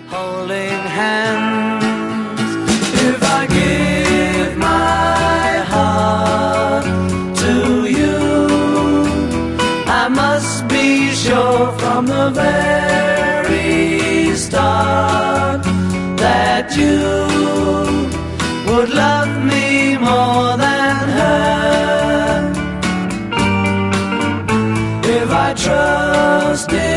holding hands. If I give my heart to you, I must be sure from the very start that you would love me more than her. If I trusted